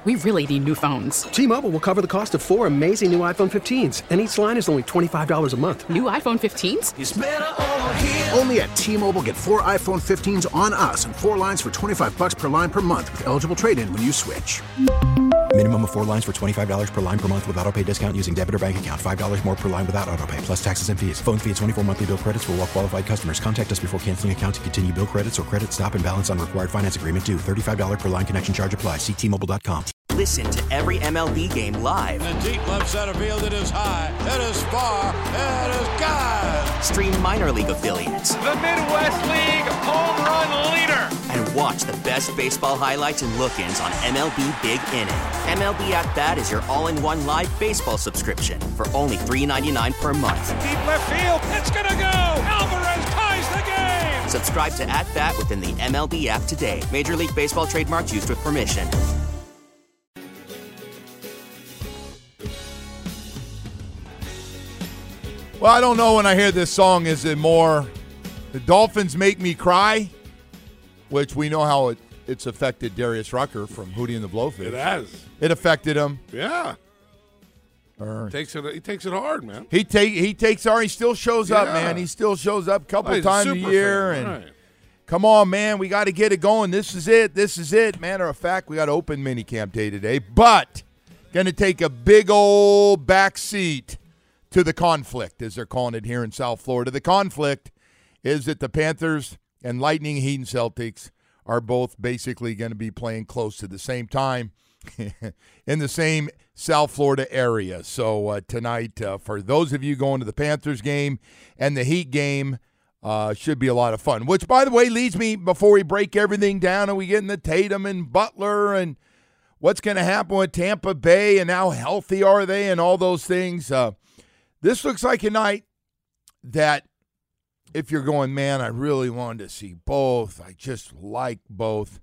We really need new phones. T-Mobile will cover the cost of 4 amazing new iPhone 15s, and each line is only $25 a month. New iPhone 15s? It's better over here. Only at T-Mobile, get 4 iPhone 15s on us and 4 lines for $25 per line per month with eligible trade-in when you switch. Minimum of 4 lines for $25 per line per month with autopay discount using debit or bank account. $5 more per line without autopay, plus taxes and fees. Phone fee at 24 monthly bill credits for well-qualified customers. Contact us before canceling account to continue bill credits or credit stop and balance on required finance agreement due. $35 per line connection charge applies. See T-Mobile.com. Listen to every MLB game live. In the deep left center field, it is high, it is far, it is gone. Stream minor league affiliates. The Midwest League home run leader. And watch the best baseball highlights and look-ins on MLB Big Inning. MLB At Bat is your all-in-one live baseball subscription for only $3.99 per month. Deep left field, it's gonna go. Alvarez ties the game. Subscribe to At Bat within the MLB app today. Major League Baseball trademarks used with permission. Well, I don't know when I hear this song, is it more the Dolphins make me cry, which we know how it's affected Darius Rucker from Hootie and the Blowfish. It has. It affected him. Yeah. He takes it hard, man. He takes our. He still shows up, man. He still shows up a couple times a year. And come on, man, we got to get it going. This is it. Matter of fact, we got open minicamp day today, but going to take a big old back seat to the conflict, as they're calling it here in South Florida. The conflict is that the Panthers and Lightning, Heat, and Celtics are both basically going to be playing close to the same time in the same South Florida area. So tonight, for those of you going to the Panthers game and the Heat game, should be a lot of fun. Which, by the way, leads me, before we break everything down and we get into Tatum and Butler and what's going to happen with Tampa Bay and how healthy are they and all those things. This looks like a night that if you're going, man, I really wanted to see both. I just like both.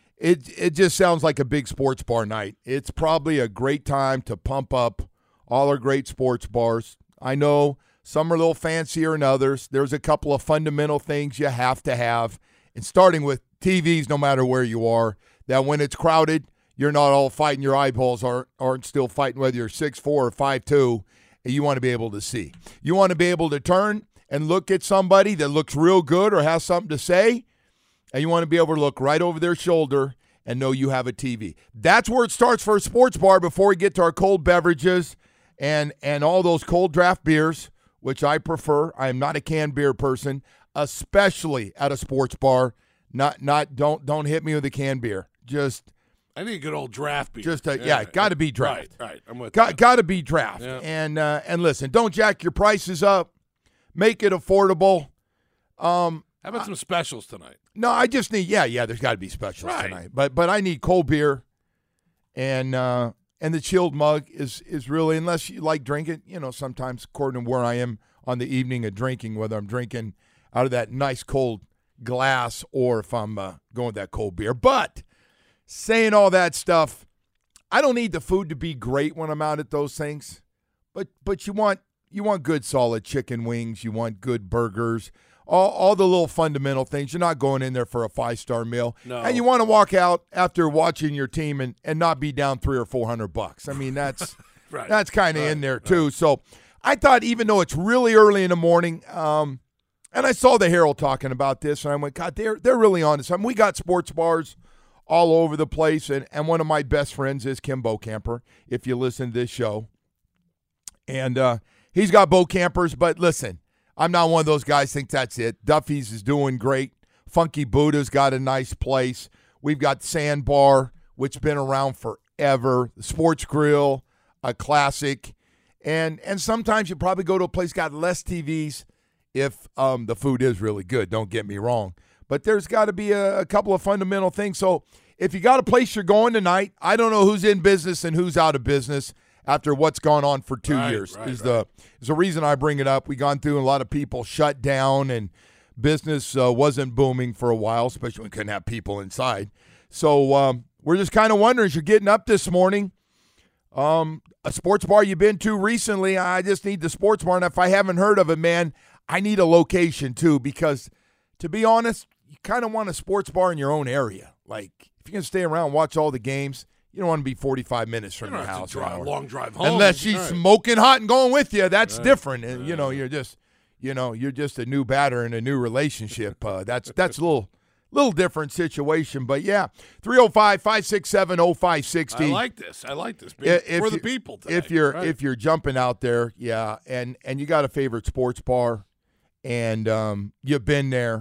It just sounds like a big sports bar night. It's probably a great time to pump up all our great sports bars. I know some are a little fancier than others. There's a couple of fundamental things you have to have, and starting with TVs, no matter where you are, that when it's crowded, you're not all fighting. Your eyeballs aren't still fighting whether you're 6'4" or 5'2". You want to be able to see. You want to be able to turn and look at somebody that looks real good or has something to say, and you want to be able to look right over their shoulder and know you have a TV. That's where it starts for a sports bar before we get to our cold beverages and all those cold draft beers, which I prefer. I am not a canned beer person, especially at a sports bar. Don't hit me with a canned beer. I need a good old draft beer. Got to be draft. Right. I'm with Got to be draft. Yeah. And listen, don't jack your prices up. Make it affordable. How about some specials tonight? No, I just need there's got to be specials tonight. But I need cold beer, and the chilled mug is really, unless you like drinking, sometimes according to where I am on the evening of drinking, whether I'm drinking out of that nice cold glass or if I'm going with that cold beer. But saying all that stuff, I don't need the food to be great when I'm out at those things, but you want good solid chicken wings, you want good burgers, all the little fundamental things. You're not going in there for a 5-star meal, and you want to walk out after watching your team and not be down $300 or $400. I mean, that's that's kind of in there too. So I thought, even though it's really early in the morning, and I saw the Herald talking about this, and I went, God, they're really on this. I mean, we got sports bars all over the place, and one of my best friends is Kim Bocamper, if you listen to this show. And he's got Bocampers, but listen, I'm not one of those guys think that's it. Duffy's is doing great. Funky Buddha's got a nice place. We've got Sandbar, which has been around forever. The Sports Grill, a classic. And sometimes you probably go to a place got less TVs if the food is really good, don't get me wrong. But there's got to be a couple of fundamental things. So if you got a place you're going tonight, I don't know who's in business and who's out of business after what's gone on for 2 years. Is the reason I bring it up. We've gone through a lot of people shut down and business wasn't booming for a while, especially when we couldn't have people inside. So we're just kind of wondering, as you're getting up this morning, a sports bar you've been to recently, I just need the sports bar. And if I haven't heard of it, man, I need a location too, because to be honest, you kind of want a sports bar in your own area. Like, if you're going to stay around and watch all the games, You don't want to be 45 minutes from your have house. to drive, long drive home. Unless she's smoking hot and going with you. That's different. And, you're just a new batter in a new relationship. That's a little different situation. But, yeah, 305-567-0560. I like this. For the people today. If you're jumping out there, yeah, and you got a favorite sports bar and you've been there,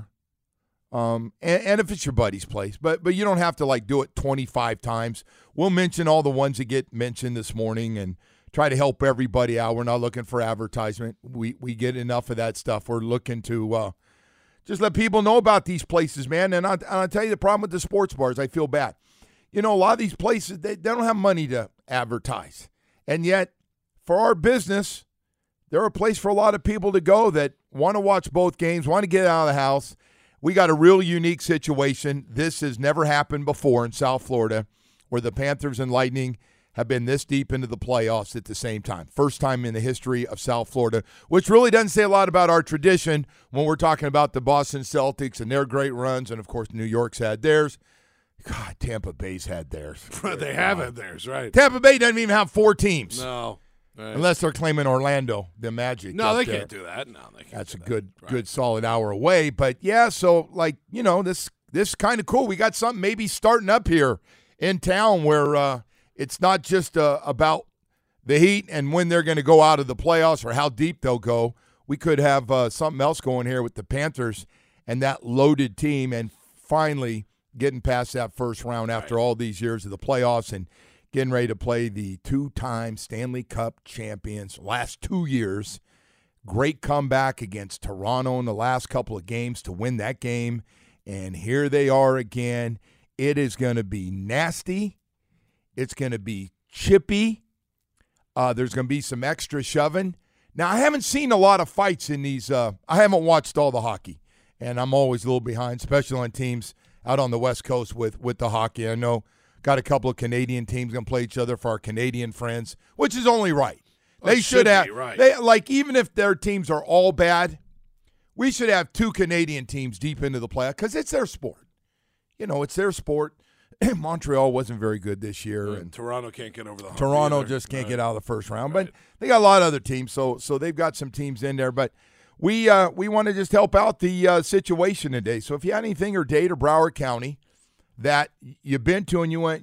and if it's your buddy's place, but you don't have to like do it 25 times. We'll mention all the ones that get mentioned this morning and try to help everybody out. We're not looking for advertisement. We get enough of that stuff. We're looking to just let people know about these places, man. And I'll tell you the problem with the sports bars, I feel bad. A lot of these places, they don't have money to advertise. And yet, for our business, they're a place for a lot of people to go that want to watch both games, want to get out of the house. We got a real unique situation. This has never happened before in South Florida where the Panthers and Lightning have been this deep into the playoffs at the same time. First time in the history of South Florida, which really doesn't say a lot about our tradition when we're talking about the Boston Celtics and their great runs, and, of course, New York's had theirs. God, Tampa Bay's had theirs. They have had theirs, right. Tampa Bay doesn't even have 4 teams. No. Right. Unless they're claiming Orlando, the Magic. No, they can't do that. No, they can't. That's a good solid hour away. But, yeah, so, this is kind of cool. We got something maybe starting up here in town where it's not just about the Heat and when they're going to go out of the playoffs or how deep they'll go. We could have something else going here with the Panthers and that loaded team and finally getting past that first round after all these years of the playoffs and getting ready to play the 2-time Stanley Cup champions last 2 years. Great comeback against Toronto in the last couple of games to win that game. And here they are again. It is going to be nasty. It's going to be chippy. There's going to be some extra shoving. Now, I haven't seen a lot of fights in these. I haven't watched all the hockey, and I'm always a little behind, especially on teams out on the West Coast with the hockey. I know got a couple of Canadian teams going to play each other for our Canadian friends, which is only right. They should have. Right. Even if their teams are all bad, we should have 2 Canadian teams deep into the playoff because it's their sport. It's their sport. Montreal wasn't very good this year, and Toronto can't get over the hump. Toronto just can't get out of the first round. But they got a lot of other teams, so they've got some teams in there. But we want to just help out the situation today. So if you had anything or Dade or Broward County that you've been to and you went,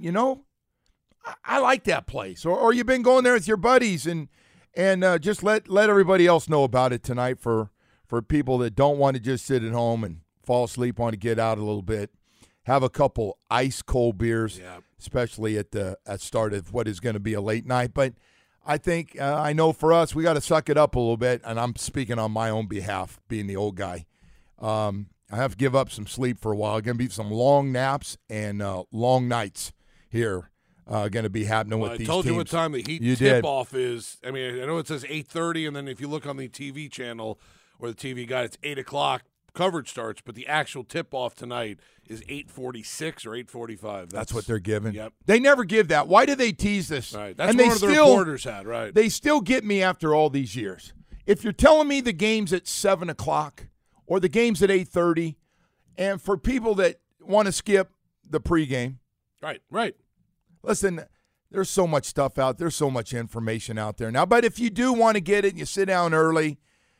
I like that place, or you've been going there with your buddies and just let everybody else know about it tonight for people that don't want to just sit at home and fall asleep, want to get out a little bit. Have a couple ice-cold beers, especially at start of what is going to be a late night. But I think, I know for us, we got to suck it up a little bit, and I'm speaking on my own behalf, being the old guy. I have to give up some sleep for a while. Going to be some long naps and long nights here going to be happening with these teams. I told you what time the Heat tip-off is. I mean, I know it says 8:30, and then if you look on the TV channel or the TV guide, it's 8 o'clock. Coverage starts, but the actual tip-off tonight is 8:46 or 8:45. That's what they're giving. Yep. They never give that. Why do they tease this? Right. That's what one of the reporters had, right. They still get me after all these years. If you're telling me the game's at 7 o'clock or the game's at 8:30, and for people that want to skip the pregame. Right. Listen, there's so much stuff out there. There's so much information out there now. But if you do want to get it and you sit down early,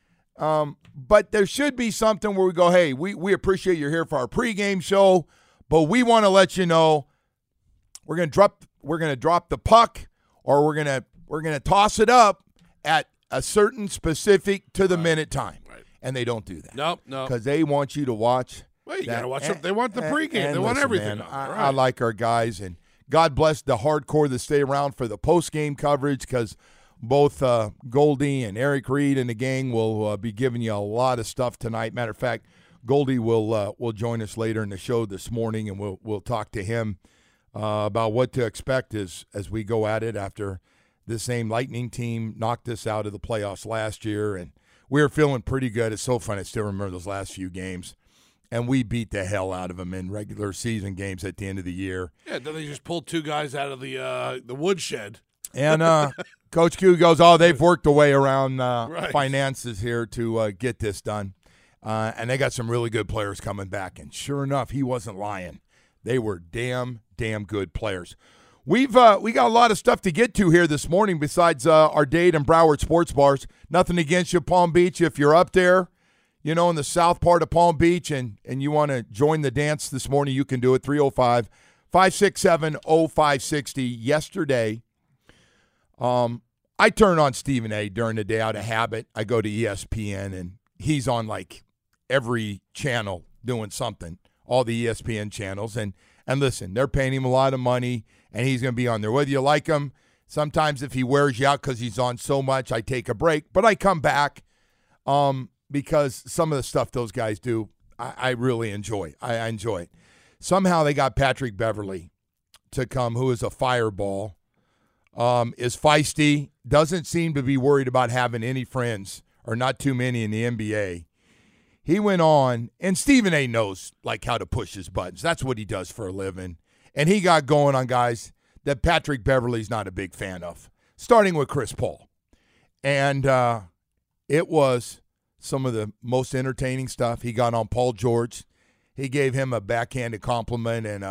but there should be something where we go, hey, we appreciate you're here for our pregame show, but we want to let you know we're going to drop the puck, or we're going to toss it up at a certain specific to the minute time. Right. And they don't do that. No. Because they want you to watch. Well, you got to watch. They want the pregame. They want everything. Man, I like our guys, and God bless the hardcore that stay around for the postgame coverage, because both Goldie and Eric Reed and the gang will be giving you a lot of stuff tonight. Matter of fact, Goldie will join us later in the show this morning, and we'll talk to him about what to expect as we go at it after the same Lightning team knocked us out of the playoffs last year, and we were feeling pretty good. It's so fun. I still remember those last few games, and we beat the hell out of them in regular season games at the end of the year. Yeah, then they just pulled 2 guys out of the woodshed. And Coach Q goes, they've worked a way around finances here to get this done. And they got some really good players coming back. And sure enough, he wasn't lying. They were damn good players. we got a lot of stuff to get to here this morning besides our Dade and Broward sports bars. Nothing against you, Palm Beach. If you're up there, in the south part of Palm Beach and you want to join the dance this morning, you can do it. 305-567-0560. Yesterday, I turn on Stephen A. during the day out of habit. I go to ESPN, and he's on like every channel doing something, all the ESPN channels. And listen, they're paying him a lot of money, and he's going to be on there. Whether you like him, sometimes if he wears you out because he's on so much, I take a break. But I come back because some of the stuff those guys do, I really enjoy. I enjoy it. Somehow they got Patrick Beverley to come, who is a fireball, is feisty, doesn't seem to be worried about having any friends or not too many in the NBA. He went on, and Stephen A. knows like how to push his buttons. That's what he does for a living. And he got going on guys that Patrick Beverley's not a big fan of, starting with Chris Paul. And it was some of the most entertaining stuff. He got on Paul George. He gave him a backhanded compliment, and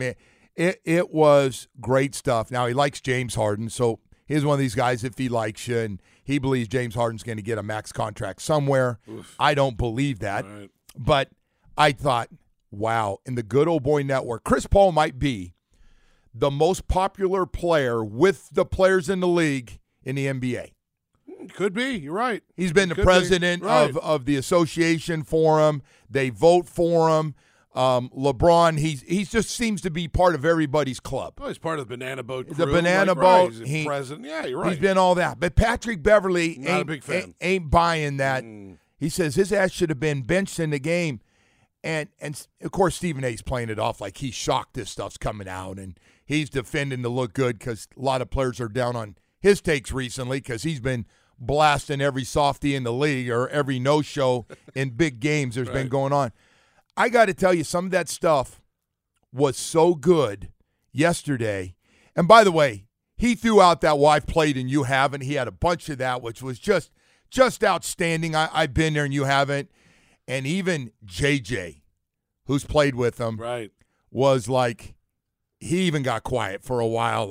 it was great stuff. Now, he likes James Harden, so he's one of these guys, if he likes you, and he believes James Harden's going to get a max contract somewhere. Oof. I don't believe that. Right. But I thought, wow, in the Good Old Boy Network, Chris Paul might be the most popular player with the players in the league in the NBA. Could be. You're right. He's been the president of the association for him. They vote for him. LeBron, he just seems to be part of everybody's club. Oh, he's part of the Banana Boat crew. The Banana Boat. He's president. Yeah, you're right. He's been all that. But Patrick Beverley not a big fan. Ain't buying that. He says his ass should have been benched in the game. And of course, Stephen A's playing it off like he's shocked this stuff's coming out. And he's defending to look good because a lot of players are down on his takes recently because he's been blasting every softie in the league or every no-show in big games there's been going on. I got to tell you, some of that stuff was so good yesterday. And by the way, he threw out that, well, I've played and you haven't. He had a bunch of that, which was just outstanding. I've been there and you haven't. And even JJ, who's played with him, was like, he even got quiet for a while.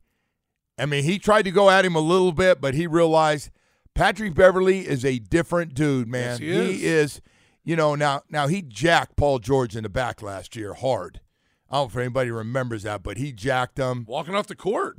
He tried to go at him a little bit, but he realized Patrick Beverley is a different dude, man. Yes, he is. Now he jacked Paul George in the back last year hard. I don't know if anybody remembers that, but he jacked him. Walking off the court.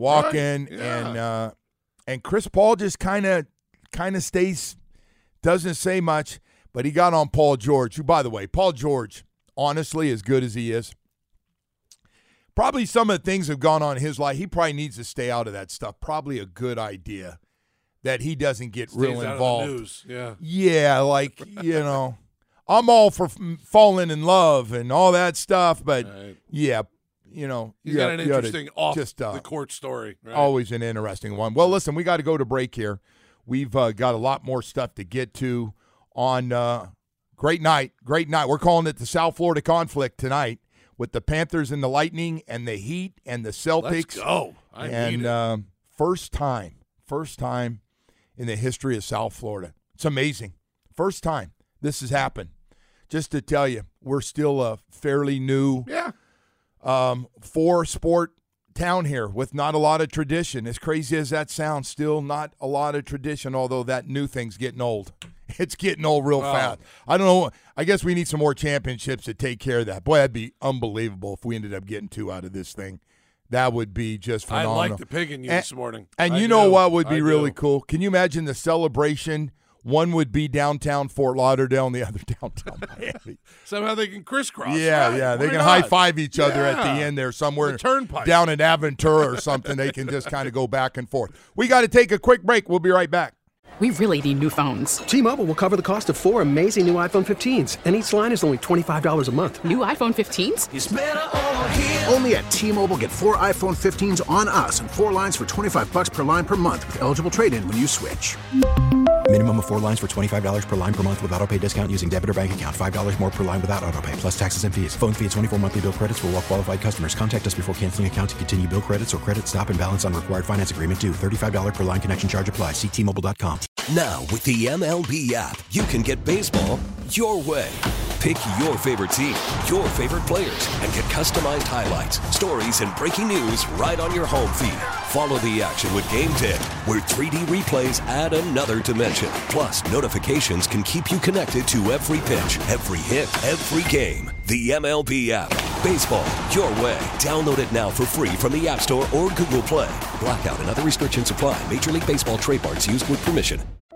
And Chris Paul just kind of stays, doesn't say much, but he got on Paul George, who, by the way, Paul George, honestly, as good as he is, probably some of the things have gone on in his life. He probably needs to stay out of that stuff. Probably a good idea that he doesn't get real involved. Out of the news. Yeah, I'm all for falling in love and all that stuff, but he's got an interesting the court story. Right? Always an interesting one. Well, listen, we got to go to break here. We've got a lot more stuff to get to on great night. We're calling it the South Florida Conflict tonight with the Panthers and the Lightning and the Heat and the Celtics. Let's go. First time in the history of South Florida. It's amazing. First time this has happened. Just to tell you, we're still a fairly new four-sport town here with not a lot of tradition. As crazy as that sounds, still not a lot of tradition, although that new thing's getting old. It's getting old real fast. I don't know. I guess we need some more championships to take care of that. Boy, that'd be unbelievable if we ended up getting 2 out of this thing. That would be just phenomenal. I like the pig in you this morning. And you know what would be really cool? Can you imagine the celebration? One would be downtown Fort Lauderdale and the other downtown Miami. Somehow they can crisscross. Yeah. They can high-five each other at the end there somewhere. The turnpike. Down in Aventura or something. They can just kind of go back and forth. We got to take a quick break. We'll be right back. We really need new phones. T-Mobile will cover the cost of 4 amazing new iPhone 15s, and each line is only $25 a month. New iPhone 15s? It's better over here. Only at T-Mobile, get 4 iPhone 15s on us and 4 lines for $25 per line per month with eligible trade-in when you switch. Minimum of 4 lines for $25 per line per month with autopay discount using debit or bank account. $5 more per line without autopay, plus taxes and fees. Phone fee at 24 monthly bill credits for well-qualified customers. Contact us before canceling account to continue bill credits or credit stop and balance on required finance agreement due. $35 per line connection charge applies. See T-Mobile.com. Now, with the MLB app, you can get baseball your way. Pick your favorite team, your favorite players, and get customized highlights, stories, and breaking news right on your home feed. Follow the action with Game Day, where 3D replays add another dimension. Plus, notifications can keep you connected to every pitch, every hit, every game. The MLB app. Baseball, your way. Download it now for free from the App Store or Google Play. Blackout and other restrictions apply. Major League Baseball trademarks used with permission.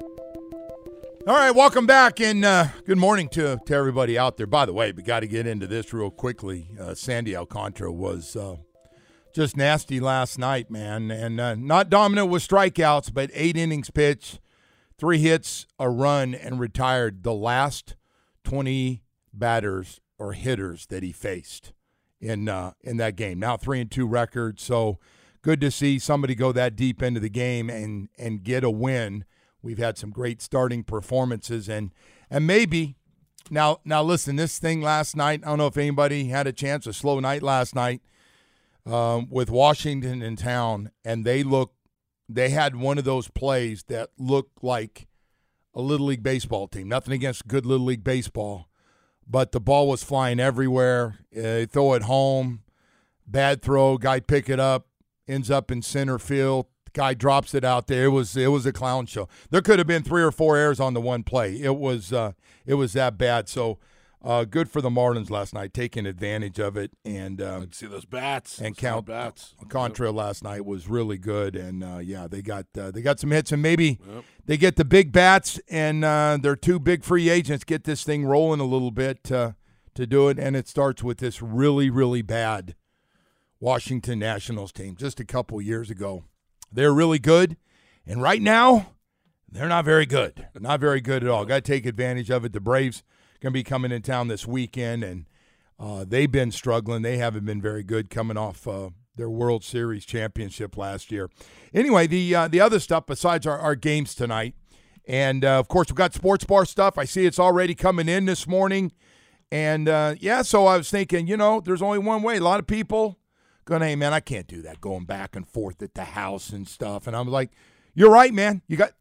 All right, welcome back, and good morning to everybody out there. By the way, we got to get into this real quickly. Sandy Alcantara was just nasty last night, man, and not dominant with strikeouts, but 8 innings pitched, 3 hits, a run, and retired the last 20 batters or hitters that he faced in that game. Now 3-2 record, so good to see somebody go that deep into the game and get a win. We've had some great starting performances, and maybe now listen, this thing last night, I don't know if anybody had a chance, a slow night last night with Washington in town, and they had one of those plays that looked like a Little League baseball team. Nothing against good Little League baseball, but the ball was flying everywhere. They throw it home, bad throw, guy pick it up, ends up in center field. Guy drops it out there. It was a clown show. There could have been 3 or 4 errors on the one play. It was that bad. So good for the Marlins last night, taking advantage of it. And let's see those bats. And count bats. Contra last night was really good. And they got some hits, and maybe they get the big bats and their 2 big free agents get this thing rolling a little bit to do it. And it starts with this really, really bad Washington Nationals team just a couple years ago. They're really good, and right now, they're not very good. Not very good at all. Got to take advantage of it. The Braves going to be coming in town this weekend, and they've been struggling. They haven't been very good coming off their World Series championship last year. Anyway, the other stuff besides our games tonight, and, of course, we've got sports bar stuff. I see it's already coming in this morning, and, so I was thinking, there's only one way. A lot of people going, hey, man, I can't do that, going back and forth at the house and stuff. And I'm like, you're right, man.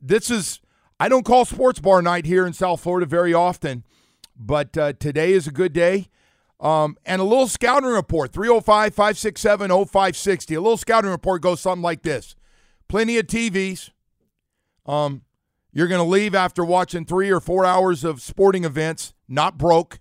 I don't call sports bar night here in South Florida very often, but today is a good day. And a little scouting report, 305-567-0560. A little scouting report goes something like this. Plenty of TVs. You're going to leave after watching 3 or 4 hours of sporting events, not broke.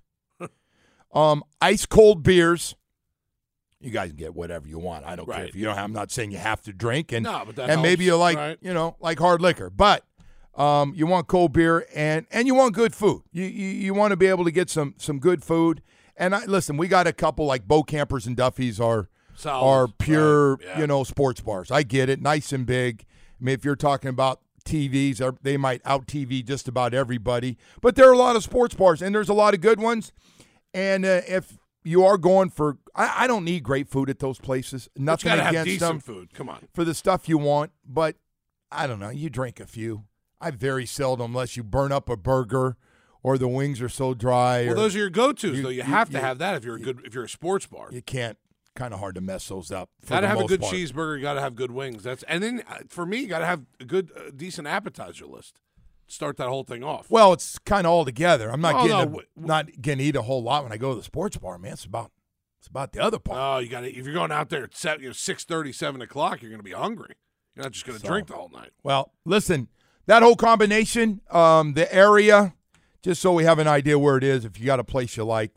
Ice cold beers. You guys can get whatever you want. I don't care if you don't. I'm not saying you have to drink, and maybe you like like hard liquor, but you want cold beer and you want good food. You want to be able to get some good food. And listen, we got a couple like Bo Campers and Duffy's are pure sports bars. I get it, nice and big. I mean, if you're talking about TVs, they might out TV just about everybody, but there are a lot of sports bars, and there's a lot of good ones. And if you are going for – I don't need great food at those places. Nothing against have decent them food. Come on. For the stuff you want. But I don't know. You drink a few. I very seldom, unless you burn up a burger or the wings are so dry. Well, those are your go-tos, though. You have to have that if you're a sports bar. You can't. Kind of hard to mess those up. Got to have a good cheeseburger. You got to have good wings. And then for me, you got to have a good, decent appetizer list. Start that whole thing off. Well, it's kind of all together. I'm not not getting to eat a whole lot when I go to the sports bar, man. It's about the other part. Oh, you got to. If you're going out there at 6:30, 7 o'clock, you're going to be hungry. You're not just going to drink the whole night. Well, listen, that whole combination, the area, just so we have an idea where it is. If you got a place you like,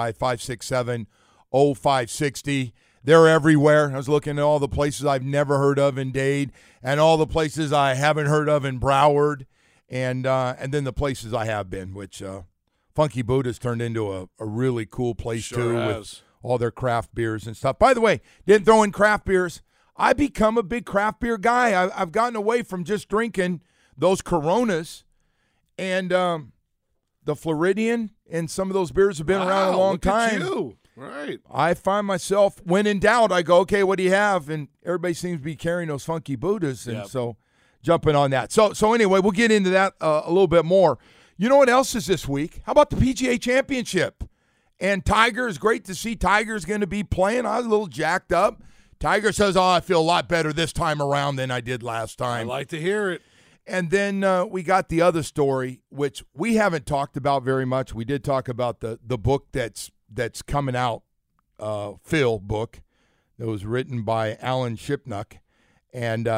305-567-0560. They're everywhere. I was looking at all the places I've never heard of in Dade, and all the places I haven't heard of in Broward. And then the places I have been, which Funky Buddha's turned into a really cool place with all their craft beers and stuff. By the way, didn't throw in craft beers. I become a big craft beer guy. I've gotten away from just drinking those Coronas, and the Floridian and some of those beers have been around a long time. Look at you. Right. I find myself, when in doubt, I go, okay, what do you have? And everybody seems to be carrying those Funky Buddhas, and so jumping on that. So anyway, we'll get into that a little bit more. You know what else is this week? How about the PGA Championship? And Tiger, is great to see Tiger's going to be playing. I was a little jacked up. Tiger says, I feel a lot better this time around than I did last time. I like to hear it. And then we got the other story, which we haven't talked about very much. We did talk about the book that's coming out, Phil book, that was written by Alan Shipnuck. And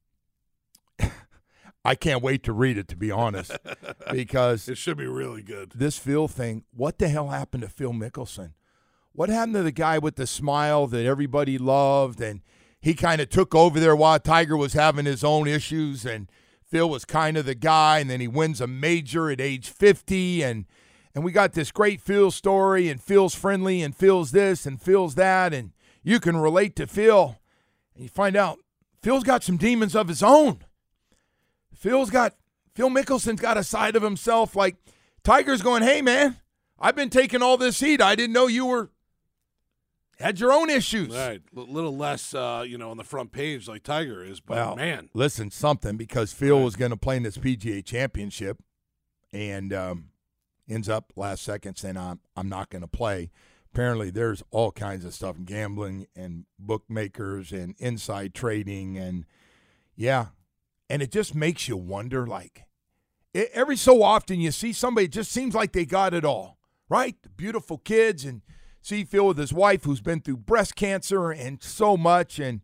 I can't wait to read it, to be honest, because it should be really good. This Phil thing, what the hell happened to Phil Mickelson? What happened to the guy with the smile that everybody loved? And he kind of took over there while Tiger was having his own issues, and Phil was kind of the guy, and then he wins a major at age 50, and we got this great Phil story, and Phil's friendly, and Phil's this, and Phil's that, and you can relate to Phil. And you find out Phil's got some demons of his own. Phil Mickelson's got a side of himself like Tiger's going, hey, man, I've been taking all this heat. I didn't know you had your own issues. Right. A little less, on the front page like Tiger is. But, well, man. Listen, something, because Phil was going to play in this PGA Championship and ends up last second saying, I'm not going to play. Apparently there's all kinds of stuff, gambling and bookmakers and inside trading. And, yeah, and it just makes you wonder, like, every so often you see somebody, it just seems like they got it all, right? The beautiful kids, and see Phil with his wife who's been through breast cancer and so much. And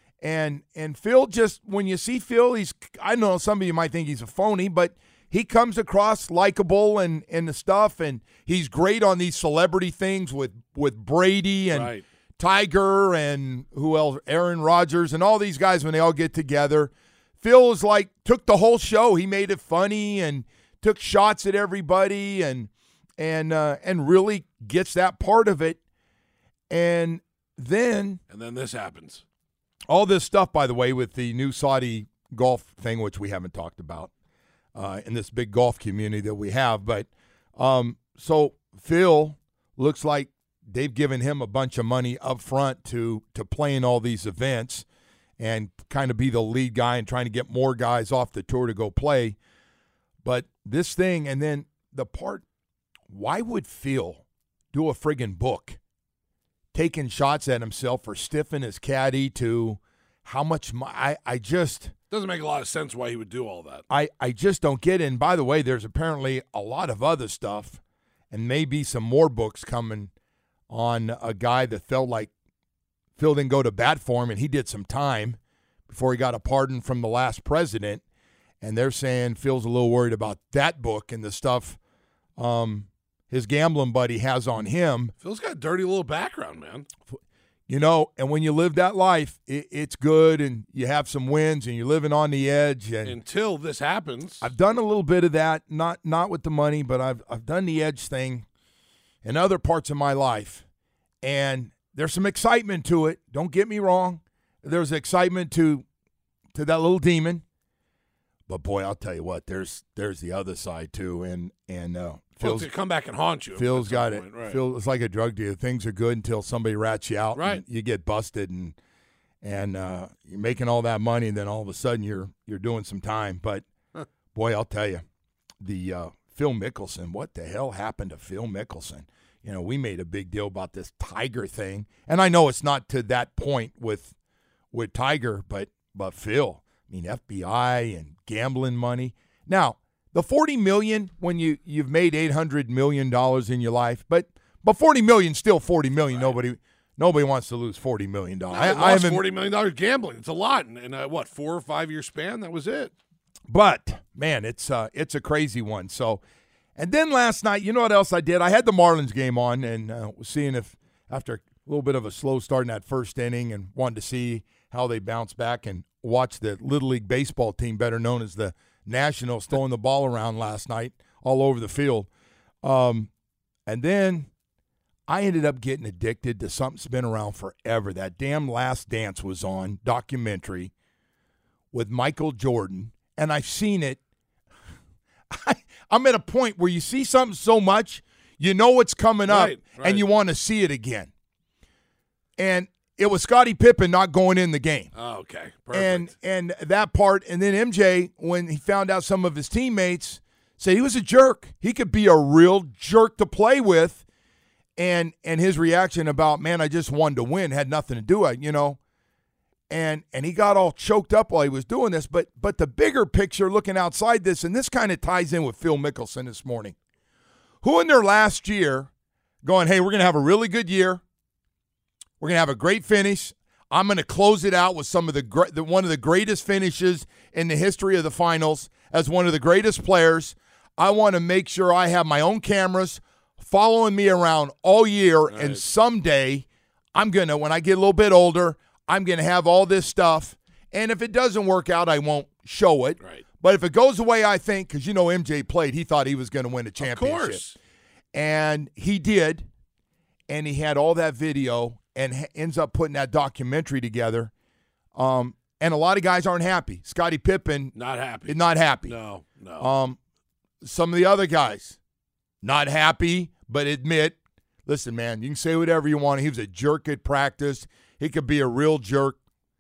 Phil, just when you see Phil, I know some of you might think he's a phony, but he comes across likable and the stuff, and he's great on these celebrity things with Brady and right. Tiger and who else, Aaron Rodgers and all these guys when they all get together. Phil is like, took the whole show. He made it funny and took shots at everybody and really gets that part of it. And then this happens. All this stuff, by the way, with the new Saudi golf thing, which we haven't talked about in this big golf community that we have. But so Phil looks like they've given him a bunch of money up front to play in all these events and kind of be the lead guy and trying to get more guys off the tour to go play. But this thing, and then the part, why would Phil do a friggin' book taking shots at himself for stiffing his caddy to how much I just doesn't make a lot of sense why he would do all that. I just don't get it. And by the way, there's apparently a lot of other stuff and maybe some more books coming on a guy that felt like Phil didn't go to bat for him, and he did some time before he got a pardon from the last president. And they're saying Phil's a little worried about that book and the stuff his gambling buddy has on him. Phil's got a dirty little background, man. And when you live that life, it's good, and you have some wins, and you're living on the edge. And until this happens. I've done a little bit of that, not with the money, but I've done the edge thing in other parts of my life. And there's some excitement to it. Don't get me wrong. There's excitement to that little demon. But boy, I'll tell you what, there's the other side too, and Phil's to come back and haunt you. Phil's got it. Right. Phil, it's like a drug dealer. Things are good until somebody rats you out. Right. And you get busted, and you're making all that money, and then all of a sudden you're doing some time. But boy, I'll tell you, the Phil Mickelson. What the hell happened to Phil Mickelson? We made a big deal about this Tiger thing, and I know it's not to that point with Tiger, but Phil. I mean, FBI and gambling money. Now, the $40 million when you've made $800 million in your life, but $40 million still $40 million. Right. Nobody wants to lose $40 million. I lost $40 million gambling. It's a lot in a 4 or 5 year span. That was it. But man, it's a crazy one. So, and then last night, you know what else I did? I had the Marlins game on and was seeing if after a little bit of a slow start in that first inning, and wanted to see how they bounce back and watch the Little League baseball team, better known as the Nationals, throwing the ball around last night all over the field. And then I ended up getting addicted to something that's been around forever. That damn Last Dance was on, documentary with Michael Jordan, and I've seen it. I'm at a point where you see something so much, you know what's coming up, and you want to see it again. And it was Scottie Pippen not going in the game. Oh, okay. Perfect. And that part, and then MJ, when he found out some of his teammates said he was a jerk. He could be a real jerk to play with. And his reaction about, man, I just wanted to win, had nothing to do with it, And he got all choked up while he was doing this. But the bigger picture, looking outside this, and this kind of ties in with Phil Mickelson this morning, who in their last year going, hey, we're going to have a really good year. We're going to have a great finish. I'm going to close it out with some of one of the greatest finishes in the history of the finals as one of the greatest players. I want to make sure I have my own cameras following me around all year, right. And someday I'm going to, when I get a little bit older, I'm going to have all this stuff. And if it doesn't work out, I won't show it. Right. But if it goes the way I think, because MJ played, he thought he was going to win a championship. Of course. And he did. And he had all that video and ends up putting that documentary together. And a lot of guys aren't happy. Scottie Pippen. Not happy. Not happy. No. Some of the other guys, not happy, but admit, listen, man, you can say whatever you want. He was a jerk at practice. He could be a real jerk.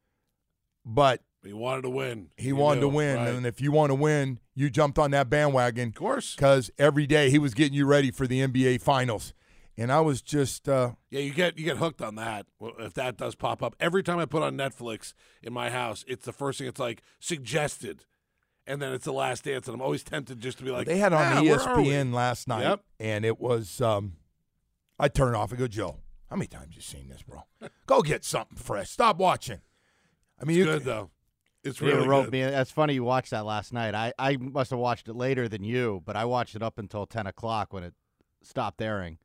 But he wanted to win. He wanted to win. Right. And if you want to win, you jumped on that bandwagon. Of course. Because every day he was getting you ready for the NBA Finals. And I was just you get hooked on that if that does pop up. Every time I put on Netflix in my house, it's the first thing it's like suggested. And then it's The Last Dance, and I'm always tempted just to be like, they had on ESPN last night, yep. And it was I turn it off and go, Joe, how many times you seen this, bro? Go get something fresh. Stop watching. I mean, it's good though. It's really wrote good. Me. That's funny you watched that last night. I must have watched it later than you, but I watched it up until 10 o'clock when it stopped airing.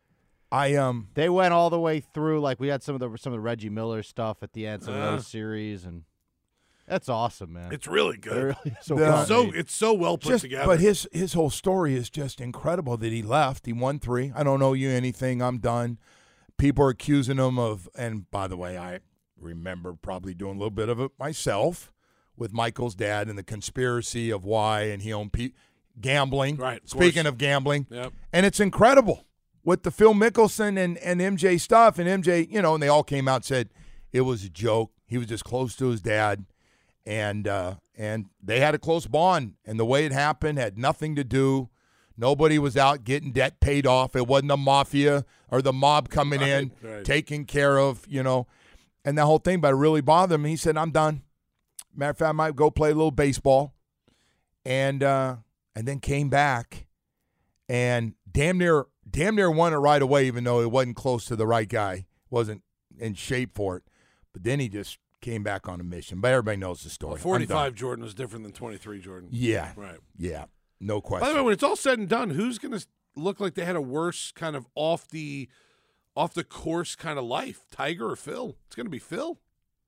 They went all the way through. Like we had some of the Reggie Miller stuff at the end, some of those series, and that's awesome, man. It's really good. It's so well put together. But his whole story is just incredible. That he left. He won 3. I don't owe you anything. I'm done. People are accusing him of. And by the way, I remember probably doing a little bit of it myself with Michael's dad and the conspiracy of why, and he owned gambling. Right. Speaking of gambling, yep. And it's incredible with the Phil Mickelson and MJ stuff. And MJ, and they all came out and said it was a joke. He was just close to his dad. And they had a close bond, and the way it happened had nothing to do. Nobody was out getting debt paid off. It wasn't the mafia or the mob coming in, taking care of, and that whole thing. But it really bothered him. He said, "I'm done." Matter of fact, I might go play a little baseball, and then came back, and damn near won it right away, even though it wasn't close to the right guy, wasn't in shape for it. But then he just came back on a mission, but everybody knows the story. 45 Jordan was different than 23 Jordan. Yeah. Right. Yeah. No question. By the way, when it's all said and done, who's going to look like they had a worse kind of off the course kind of life? Tiger or Phil? It's going to be Phil.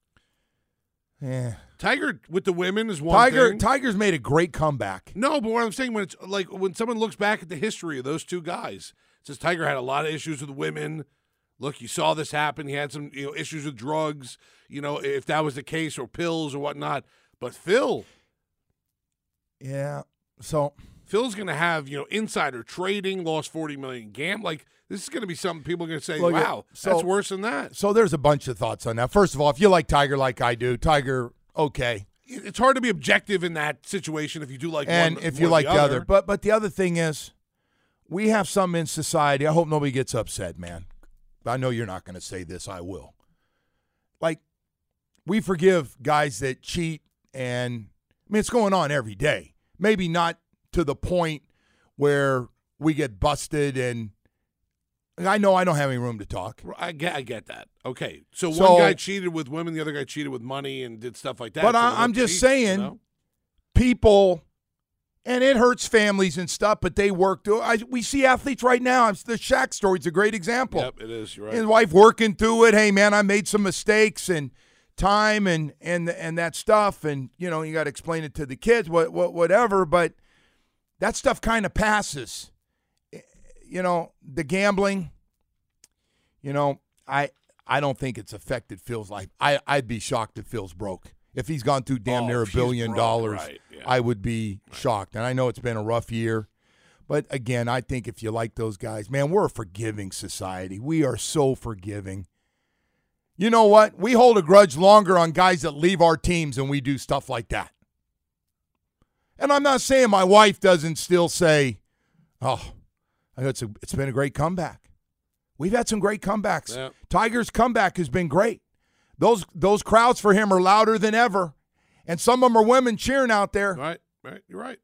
Yeah. Tiger with the women is one thing. Tiger's made a great comeback. No, but what I'm saying, when it's like when someone looks back at the history of those two guys, it says Tiger had a lot of issues with women. Look, you saw this happen. He had some issues with drugs, if that was the case, or pills or whatnot. But Phil. Yeah. So Phil's going to have, insider trading, lost $40 million like this is going to be something people are going to say, look, wow, that's worse than that. So there's a bunch of thoughts on that. First of all, if you like Tiger like I do, Tiger, okay. It's hard to be objective in that situation if you do like one and if you like the other. But the other thing is, we have some in society. I hope nobody gets upset, man. I know you're not going to say this. I will. Like, we forgive guys that cheat, and it's going on every day. Maybe not to the point where we get busted, and I know I don't have any room to talk. I get that. Okay, so one guy cheated with women, the other guy cheated with money and did stuff like that. But I'm just saying, people, and it hurts families and stuff, but they work through. We see athletes right now. The Shaq story is a great example. Yep, it is. You're right. His wife working through it. Hey, man, I made some mistakes and time and that stuff, and you got to explain it to the kids, whatever. But that stuff kind of passes. The gambling. I don't think it's affected Phil's life. I'd be shocked if Phil's broke. If he's gone through damn near $1 billion, right, yeah. I would be shocked. And I know it's been a rough year. But, again, I think if you like those guys, man, we're a forgiving society. We are so forgiving. You know what? We hold a grudge longer on guys that leave our teams than we do stuff like that. And I'm not saying my wife doesn't still say, oh, it's been a great comeback. We've had some great comebacks. Yep. Tiger's comeback has been great. those crowds for him are louder than ever. And some of them are women cheering out there. Right. You're right.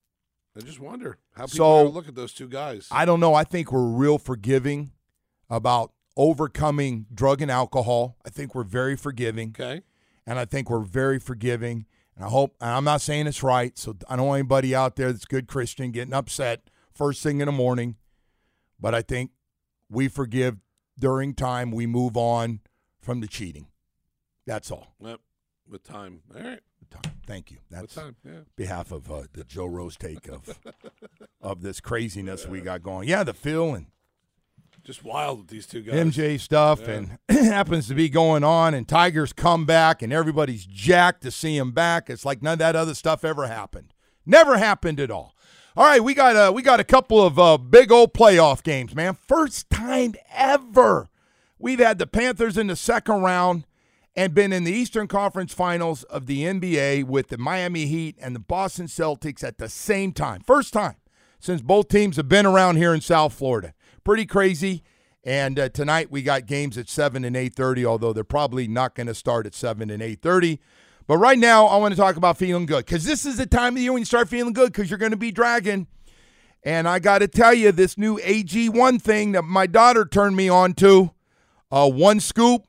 I just wonder how people look at those two guys. I don't know. I think we're real forgiving about overcoming drug and alcohol. I think we're very forgiving. Okay. And I think we're very forgiving. And I'm not saying it's right, so I don't want anybody out there that's good Christian getting upset first thing in the morning. But I think we forgive during time. We move on from the cheating. That's all. Yep. With time. All right. Thank you. That's time, yeah. Behalf of the Joe Rose take of this craziness we got going. Yeah, the Phil and just wild with these two guys. MJ stuff and happens to be going on, and Tigers come back, and everybody's jacked to see him back. It's like none of that other stuff ever happened. Never happened at all. All right, we got a couple of big old playoff games, man. First time ever we've had the Panthers in the second round and been in the Eastern Conference Finals of the NBA with the Miami Heat and the Boston Celtics at the same time. First time since both teams have been around here in South Florida. Pretty crazy. And tonight we got games at 7 and 8:30, although they're probably not going to start at 7 and 8:30. But right now I want to talk about feeling good, because this is the time of the year when you start feeling good, because you're going to be dragging. And I got to tell you, this new AG1 thing that my daughter turned me on to, one scoop,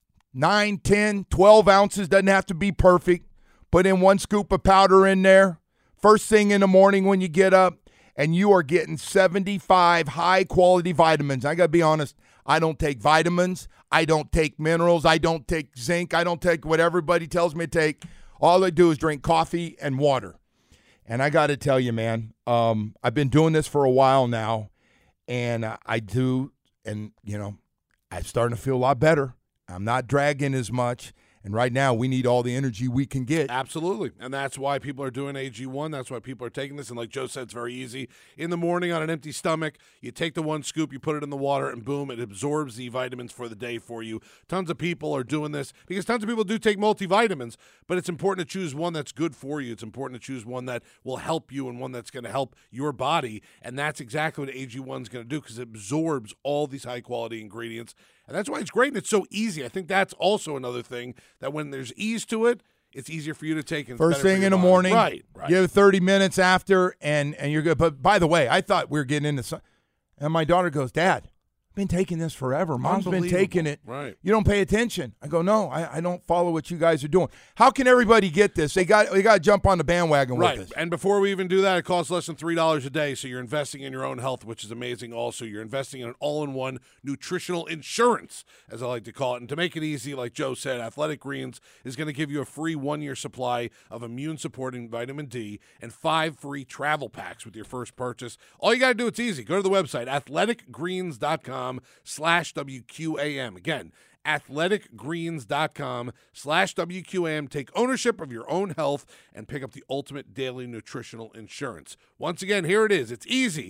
9, 10, 12 ounces, doesn't have to be perfect. Put in one scoop of powder in there first thing in the morning when you get up, and you are getting 75 high-quality vitamins. I got to be honest, I don't take vitamins. I don't take minerals. I don't take zinc. I don't take what everybody tells me to take. All I do is drink coffee and water. And I got to tell you, man, I've been doing this for a while now, and I do, and, you know, I'm starting to feel a lot better. I'm not dragging as much, and right now we need all the energy we can get. Absolutely, and that's why people are doing AG1. That's why people are taking this, and like Joe said, it's very easy. In the morning on an empty stomach, you take the one scoop, you put it in the water, and boom, it absorbs the vitamins for the day for you. Tons of people are doing this because tons of people do take multivitamins, but it's important to choose one that's good for you. It's important to choose one that will help you and one that's going to help your body, and that's exactly what AG1 is going to do, because it absorbs all these high-quality ingredients. And that's why it's great and it's so easy. I think that's also another thing, that when there's ease to it, it's easier for you to take. And first thing in the morning, right. Give 30 minutes after, and you're good. But by the way, I thought we were getting into some, and my daughter goes, "Dad, I've been taking this forever. Mom's been taking it. Right. You don't pay attention." I go, "No, I don't follow what you guys are doing." How can everybody get this? They got to jump on the bandwagon with this. And before we even do that, it costs less than $3 a day, so you're investing in your own health, which is amazing. Also, you're investing in an all-in-one nutritional insurance, as I like to call it. And to make it easy, like Joe said, Athletic Greens is going to give you a free 1-year supply of immune-supporting vitamin D and 5 free travel packs with your first purchase. All you got to do, it's easy. Go to the website, athleticgreens.com/WQAM. Again, athleticgreens.com/WQAM. Take ownership of your own health and pick up the ultimate daily nutritional insurance. Once again, here it is. It's easy.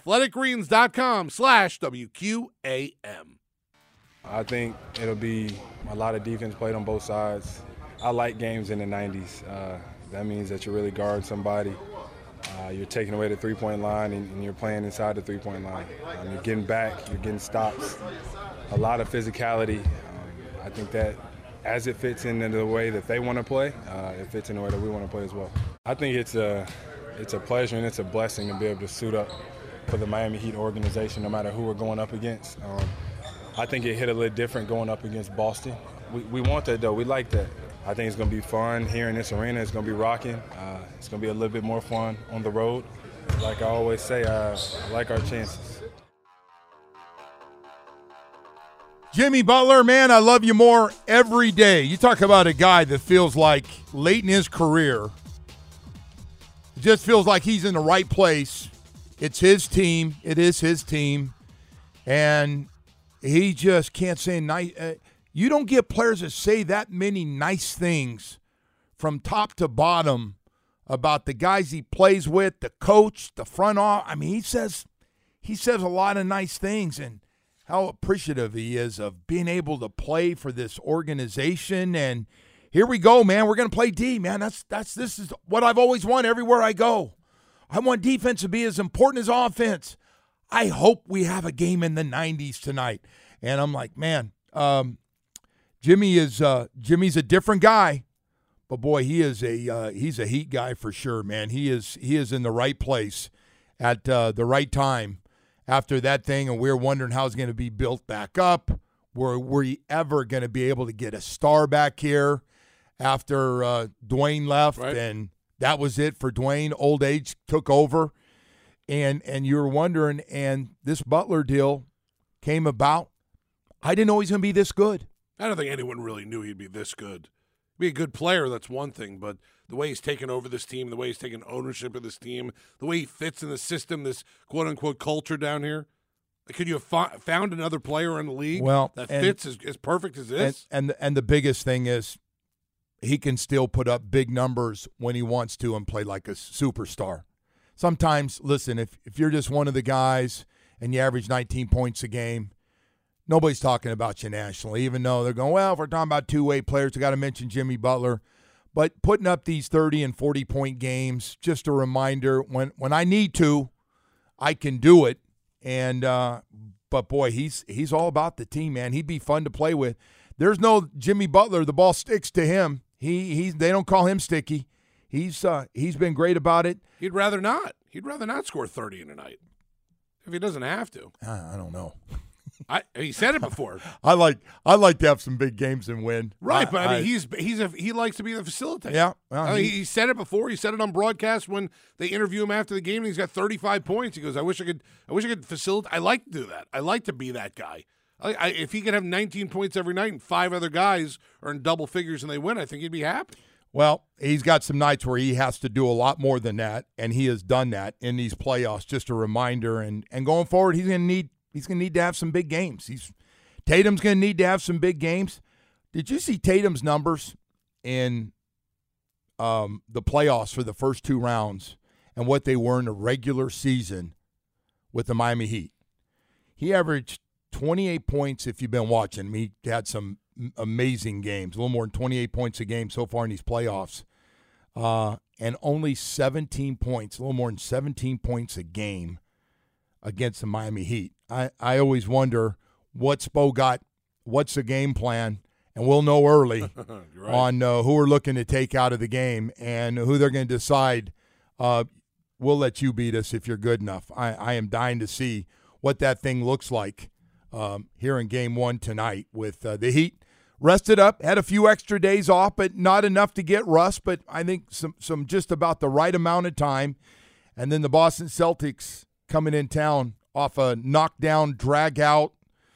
athleticgreens.com/WQAM. I think it'll be a lot of defense played on both sides. I like games in the 90s. That means that you really guard somebody. You're taking away the three-point line, and you're playing inside the three-point line. You're getting back, you're getting stops, a lot of physicality. I think that as it fits into the way that they want to play, it fits in the way that we want to play as well. I think it's a pleasure and it's a blessing to be able to suit up for the Miami Heat organization, no matter who we're going up against. I think it hit a little different going up against Boston. We want that, though. We like that. I think it's going to be fun here in this arena. It's going to be rocking. It's going to be a little bit more fun on the road. Like I always say, I like our chances. Jimmy Butler, man, I love you more every day. You talk about a guy that feels like late in his career, it just feels like he's in the right place. It's his team. It is his team. And he just can't say nice. You don't get players that say that many nice things from top to bottom about the guys he plays with, the coach, the front office. I mean, he says a lot of nice things, and how appreciative he is of being able to play for this organization. And here we go, man. We're going to play D, man. This is what I've always wanted everywhere I go. I want defense to be as important as offense. I hope we have a game in the 90s tonight. And I'm like, man, Jimmy's a different guy, but boy, he's a Heat guy for sure, man. He is in the right place at the right time after that thing, and we're wondering how it's going to be built back up. Were we ever going to be able to get a star back here after Dwayne left? Right. And that was it for Dwayne. Old age took over, and you were wondering, and this Butler deal came about. I didn't know he was going to be this good. I don't think anyone really knew he'd be this good. Be a good player, that's one thing, but the way he's taken over this team, the way he's taken ownership of this team, the way he fits in the system, this quote-unquote culture down here, could you have found another player in the league that fits as perfect as this? And the biggest thing is he can still put up big numbers when he wants to and play like a superstar. Sometimes, listen, if you're just one of the guys and you average 19 points a game, nobody's talking about you nationally, even though they're going, well, if we're talking about two-way players, we got to mention Jimmy Butler. But putting up these 30 and 40-point games, just a reminder, when I need to, I can do it. And but, boy, he's all about the team, man. He'd be fun to play with. There's no Jimmy Butler. The ball sticks to him. They don't call him sticky. He's been great about it. He'd rather not. He'd rather not score 30 in a night if he doesn't have to. I don't know. He said it before. I like to have some big games and win. Right, but I mean, he likes to be the facilitator. Yeah, well, he said it before. He said it on broadcast when they interview him after the game, and he's got 35 points. He goes, "I wish I could facilitate. I like to do that. I like to be that guy. If he could have 19 points every night and 5 other guys are in double figures and they win, I think he'd be happy." Well, he's got some nights where he has to do a lot more than that, and he has done that in these playoffs. Just a reminder, and going forward, he's going to need to have some big games. Tatum's going to need to have some big games. Did you see Tatum's numbers in the playoffs for the first 2 rounds and what they were in the regular season with the Miami Heat? He averaged 28 points if you've been watching. He had some amazing games, a little more than 28 points a game so far in these playoffs, and only 17 points, a little more than 17 points a game against the Miami Heat. I always wonder what's the game plan, and we'll know early right. on who we're looking to take out of the game and who they're going to decide, we'll let you beat us if you're good enough. I am dying to see what that thing looks like here in Game 1 tonight with the Heat. Rested up, had a few extra days off, but not enough to get rust, but I think some just about the right amount of time. And then the Boston Celtics coming in town off a knockdown, drag out.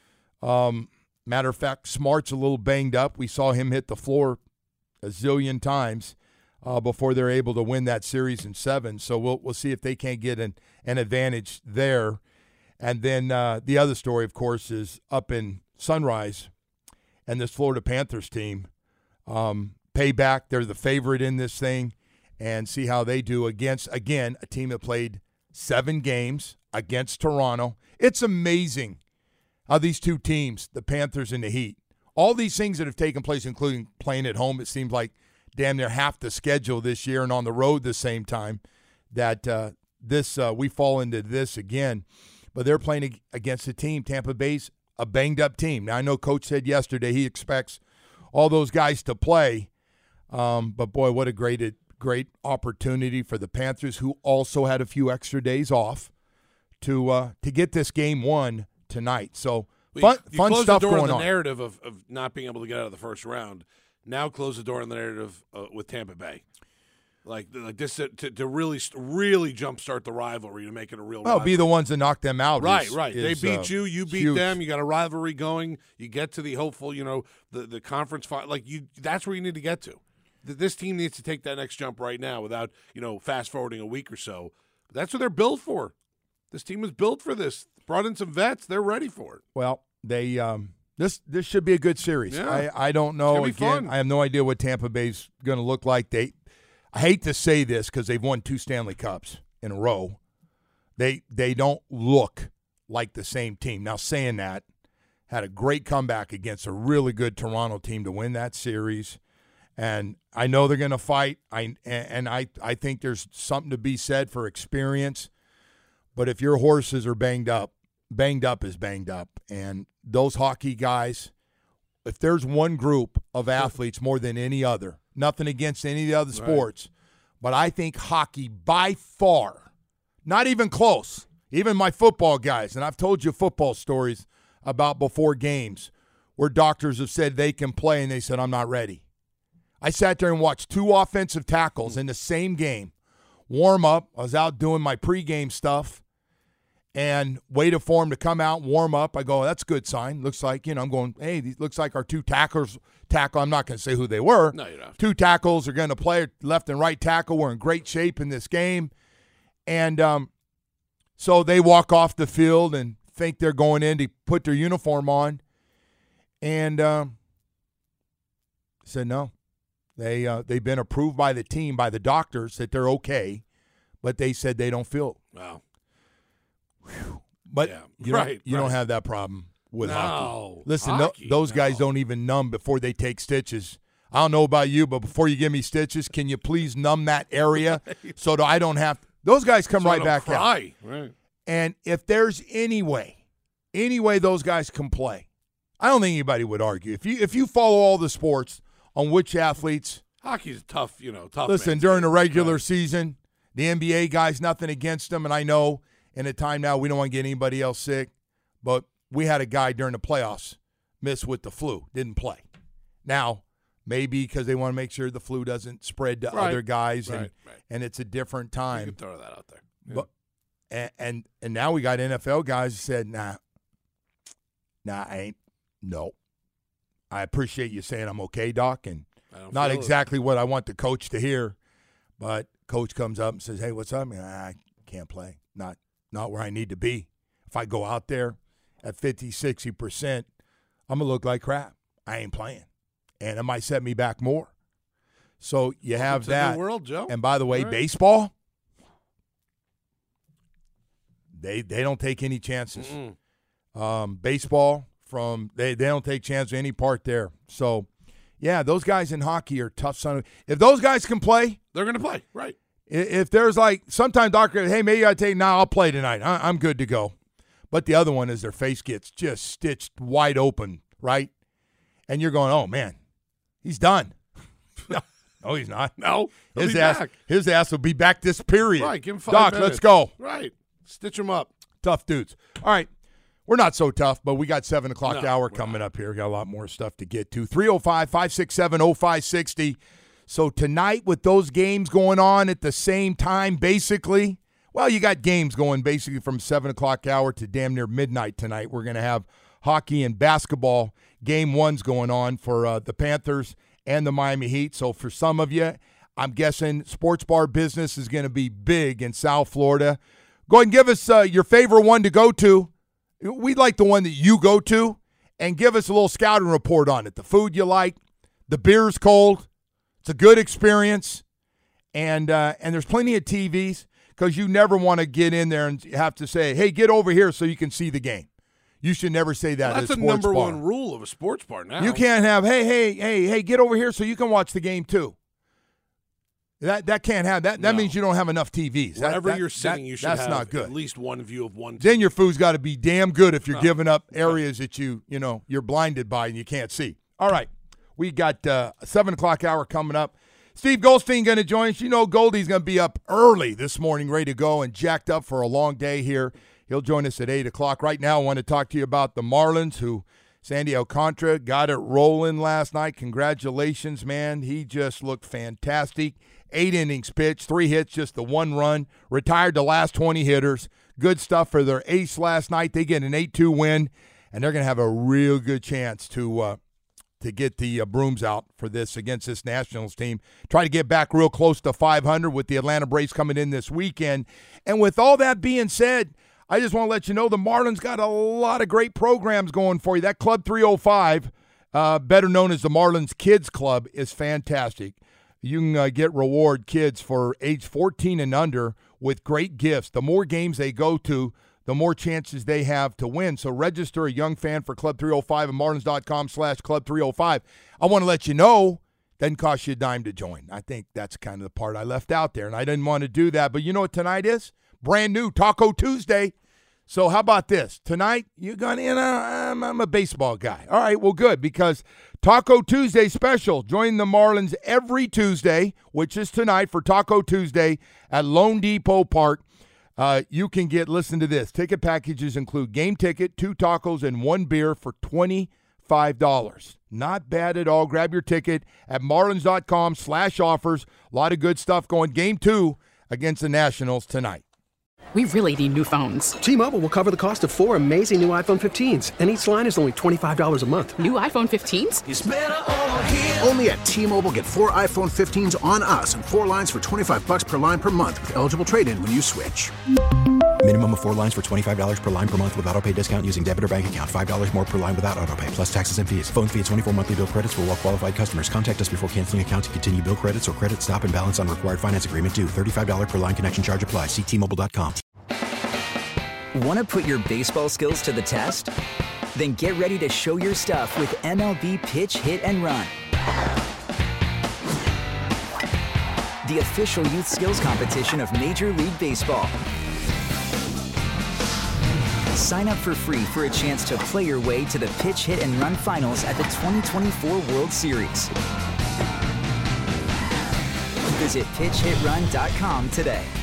Matter of fact, Smart's a little banged up. We saw him hit the floor a zillion times before they're able to win that series in 7. So we'll see if they can't get an advantage there. And then the other story, of course, is up in Sunrise and this Florida Panthers team. Payback, they're the favorite in this thing, and see how they do against, again, a team that played 7 games against Toronto. It's amazing how these two teams, the Panthers and the Heat, all these things that have taken place, including playing at home, it seems like damn near half the schedule this year and on the road the same time, that we fall into this again. But they're playing against a team, Tampa Bay's a banged-up team. Now, I know Coach said yesterday he expects all those guys to play, but, boy, what a great opportunity for the Panthers, who also had a few extra days off, to get this game won tonight. So fun stuff going on. You close the door on the narrative of not being able to get out of the first round. Now close the door on the narrative with Tampa Bay. Like this to really jumpstart the rivalry, to make it a real rivalry. Be the ones that knock them out. Right. They beat you, you beat huge. them. You got a rivalry going. You get to the hopeful, the conference fight. That's where you need to get to. This team needs to take that next jump right now without, fast forwarding a week or so. That's what they're built for. This team was built for this. Brought in some vets. They're ready for it. Well, they this should be a good series. Yeah. I don't know. It's gonna be fun. I have no idea what Tampa Bay's going to look like. I hate to say this because they've won 2 Stanley Cups in a row. They don't look like the same team. Now, saying that, had a great comeback against a really good Toronto team to win that series. And I know they're going to fight. I think there's something to be said for experience. But if your horses are banged up is banged up. And those hockey guys, if there's one group of athletes more than any other, nothing against any of the other sports, but I think hockey by far, not even close, even my football guys, and I've told you football stories about before games where doctors have said they can play and they said, I'm not ready. I sat there and watched 2 offensive tackles in the same game. Warm up. I was out doing my pregame stuff and waited for him to come out and warm up. I go, that's a good sign. Looks like, I'm going, hey, looks like our 2 tackles tackle. I'm not going to say who they were. No, you don't. 2 tackles are going to play left and right tackle. We're in great shape in this game. And so they walk off the field and think they're going in to put their uniform on. And said no. They've been approved by the team, by the doctors, that they're okay, but they said they don't feel. Wow. Whew. But you don't have that problem with hockey. Listen, those guys don't even numb before they take stitches. I don't know about you, but before you give me stitches, can you please numb that area so that I don't have – those guys come right back out. Right. And if there's any way those guys can play, I don't think anybody would argue. If you follow all the sports on which athletes – hockey's tough, tough. Listen, during the regular season, the NBA guys, nothing against them, and I know in a time now we don't want to get anybody else sick, but we had a guy during the playoffs miss with the flu, didn't play. Now, maybe because they want to make sure the flu doesn't spread to other guys, and it's a different time. You can throw that out there. Yeah. But and now we got NFL guys who said, nah, I ain't. No. I appreciate you saying I'm okay, Doc, and not exactly what I want the coach to hear, but coach comes up and says, hey, what's up? I can't play. Not where I need to be. If I go out there at 50, 60%, I'm going to look like crap. I ain't playing. And it might set me back more. So you have that. New world, Joe. And by the way, baseball, they don't take any chances. Baseball, they don't take chances any part there. So, yeah, those guys in hockey are tough. If those guys can play, they're going to play, right? If there's sometimes doctor, hey, maybe I take I'll play tonight. I'm good to go. But the other one is their face gets just stitched wide open, right? And you're going, oh man, he's done. No, he's not. No, his ass will be back this period. Right, give him 5 Doc, minutes. let's go. Right, stitch him up. Tough dudes. All right. We're not so tough, but we got 7 o'clock hour coming up here. Got a lot more stuff to get to. 305-567-0560. So tonight with those games going on at the same time, basically, well, you got games going basically from 7 o'clock hour to damn near midnight tonight. We're going to have hockey and basketball game 1s going on for the Panthers and the Miami Heat. So for some of you, I'm guessing sports bar business is going to be big in South Florida. Go ahead and give us your favorite one to go to. We'd like the one that you go to, and give us a little scouting report on it. The food you like, the beer's cold, it's a good experience, and there's plenty of TVs because you never want to get in there and have to say, hey, get over here so you can see the game. You should never say that at a sports bar. That's the number one rule of a sports bar now. You can't have, hey, get over here so you can watch the game too. That can't have that. That means you don't have enough TVs. Wherever you're sitting, you should have not good. At least one view of one TV. Then your food's got to be damn good if you're giving up areas that you're blinded by and you can't see. All right, we got a 7 o'clock hour coming up. Steve Goldstein going to join us. Goldie's going to be up early this morning, ready to go and jacked up for a long day here. He'll join us at 8 o'clock. Right now, I want to talk to you about the Marlins, who Sandy Alcantara got it rolling last night. Congratulations, man. He just looked fantastic. 8 innings pitched, 3 hits, just the 1 run. Retired the last 20 hitters. Good stuff for their ace last night. They get an 8-2 win, and they're going to have a real good chance to get the brooms out for this against this Nationals team. Try to get back real close to 500 with the Atlanta Braves coming in this weekend. And with all that being said, I just want to let you know the Marlins got a lot of great programs going for you. That Club 305, better known as the Marlins Kids Club, is fantastic. You can get reward kids for age 14 and under with great gifts. The more games they go to, the more chances they have to win. So register a young fan for Club 305 at marlins.com/Club305. I want to let you know, doesn't cost you a dime to join. I think that's kind of the part I left out there, and I didn't want to do that. But you know what tonight is? Brand new Taco Tuesday. So how about this? Tonight, you're going to, I'm a baseball guy. All right, well, good, because Taco Tuesday special. Join the Marlins every Tuesday, which is tonight, for Taco Tuesday at Lone Depot Park. You can listen to this. Ticket packages include game ticket, 2 tacos, and 1 beer for $25. Not bad at all. Grab your ticket at marlins.com/offers. A lot of good stuff going. Game 2 against the Nationals tonight. We really need new phones. T-Mobile will cover the cost of 4 amazing new iPhone 15s, and each line is only $25 a month. New iPhone 15s? It's better over here. Only at T-Mobile, get 4 iPhone 15s on us and 4 lines for $25 per line per month with eligible trade-in when you switch. Minimum of 4 lines for $25 per line per month with autopay discount using debit or bank account. $5 more per line without autopay, plus taxes and fees. Phone fee at 24 monthly bill credits for well-qualified customers. Contact us before canceling account to continue bill credits or credit stop and balance on required finance agreement due. $35 per line connection charge applies. See T-Mobile.com. Want to put your baseball skills to the test? Then get ready to show your stuff with MLB Pitch, Hit, and Run. The official youth skills competition of Major League Baseball. Sign up for free for a chance to play your way to the Pitch, Hit, and Run finals at the 2024 World Series. Visit PitchHitRun.com today.